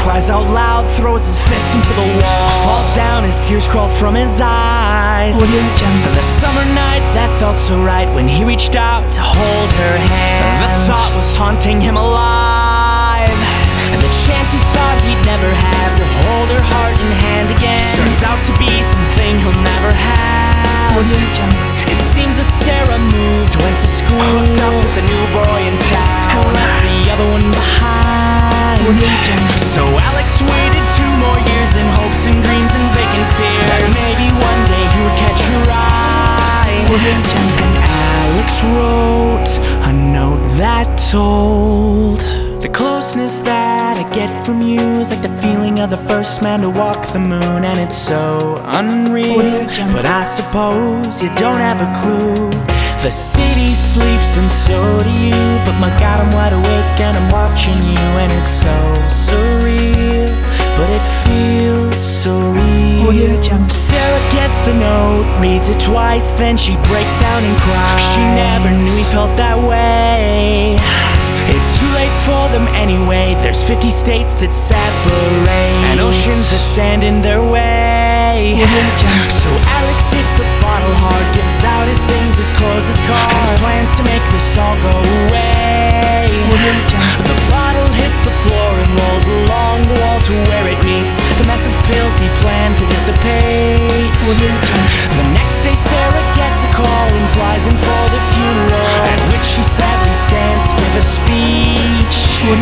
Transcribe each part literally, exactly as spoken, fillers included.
cries out loud, throws his fist into the wall, falls down, his tears crawl from his eyes. The summer night that felt so right when he reached out to hold her hand. The thought was haunting him alive. The chance he thought he'd never have to hold her heart in hand again turns out to be something he'll never have. It seems that Sarah moved, went to school, hooked up with a new boy in town, and left the other one behind. So Alex waited two more years in hopes and dreams and vacant fears that maybe one day he would catch her eye. And Alex wrote a note that told: the closeness that I get from you is like the feeling of the first man to walk the moon, and it's so unreal, but I suppose you don't have a clue. The city sleeps and so do you, but my God, I'm wide awake and I'm watching you, and it's so surreal, but it feels so real. Sarah gets the note, reads it twice, then she breaks down and cries. She never knew he felt that way. It's too late for them anyway. There's fifty states that separate, and oceans that stand in their way. So Alex hits the bottle hard, gives out his things, his clothes, his car, has plans to make this all go away. The bottle hits the floor and rolls along the wall to where it meets the mess of pills he planned to dissipate. The next day Sarah gets a call and flies in for the funeral, at which she sadly stands to give a speech.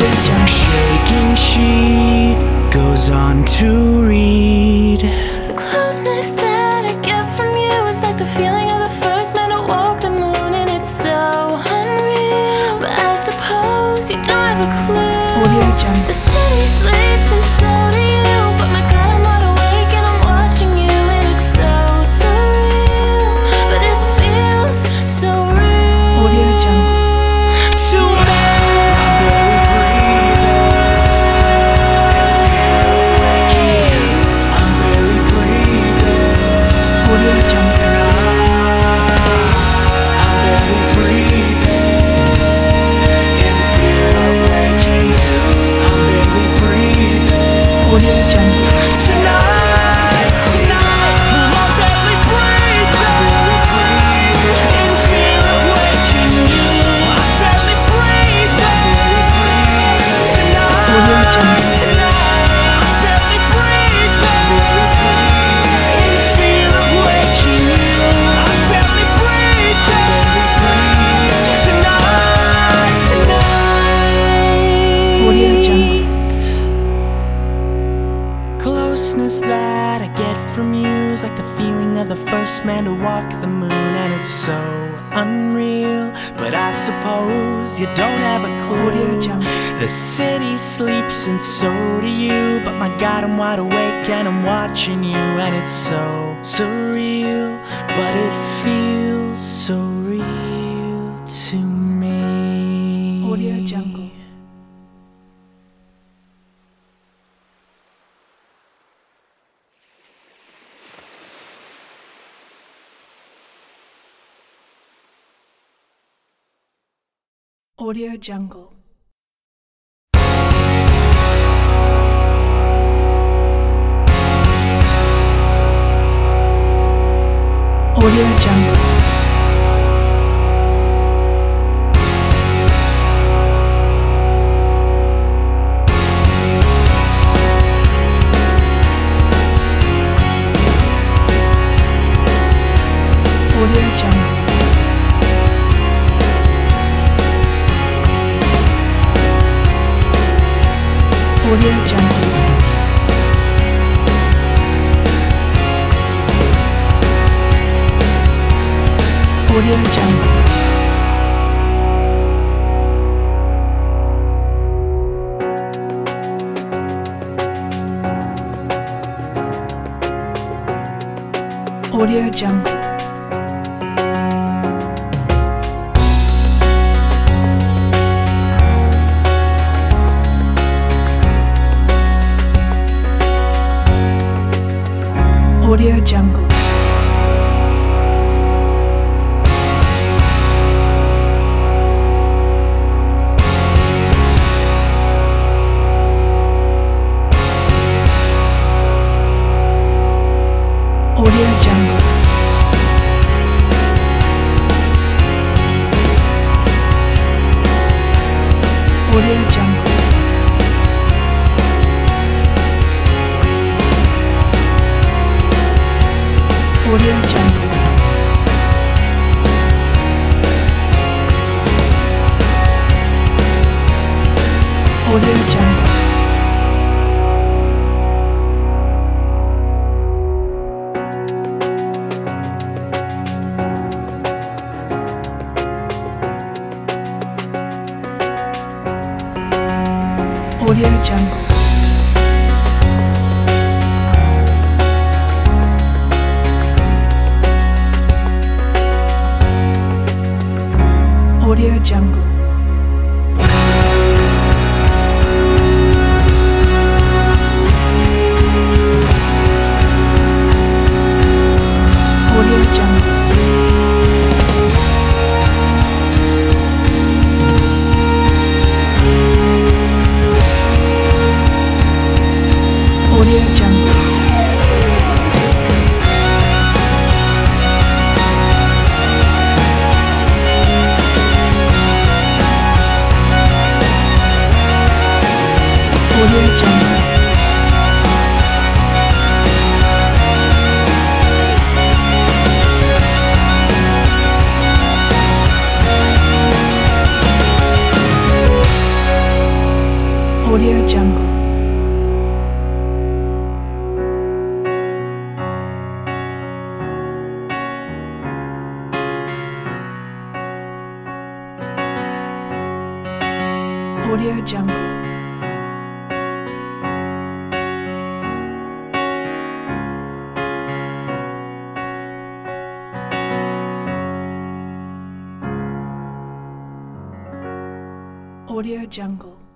Shaking, she goes on to read: the closeness that I get from you is like the feeling of the first man to walk the moon, and it's so unreal, but I suppose you don't have a clue. The city sleeps and so do you, but my God, I'm wide awake and I'm watching you, and it's so surreal, but it feels so real. Audio Jungle. That I get from you is like the feeling of the first man to walk the moon, and it's so unreal, but I suppose you don't have a clue. The city sleeps and so do you, but my God, I'm wide awake and I'm watching you, and it's so surreal, but it feels so real to me. Audio Jungle. Audio Jungle. Audio Jungle. Audio Jungle. Audio Jungle. Audio Jungle. Audio Jungle. Audio Jungle. Audio Jungle. Audio Jungle. Audio Jungle. Audio Jungle. Audio Jungle. Audio Jungle. Audio Jungle. Audio Jungle. Audio Jungle. Audio Jungle. Audio Jungle.